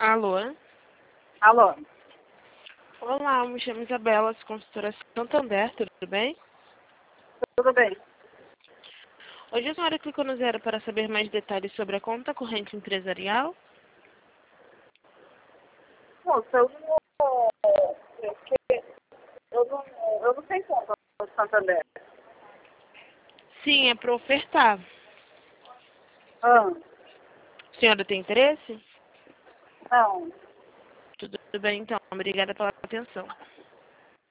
Alô? Alô? Olá, me chamo Isabela, sou consultora Santander, tudo bem? Tudo bem? Hoje a senhora clicou no 0 para saber mais detalhes sobre a conta corrente empresarial? Moça, eu não sei conta do Santander. Sim, é para ofertar. Ah, A senhora tem interesse? não. Tudo bem, então. Obrigada pela atenção.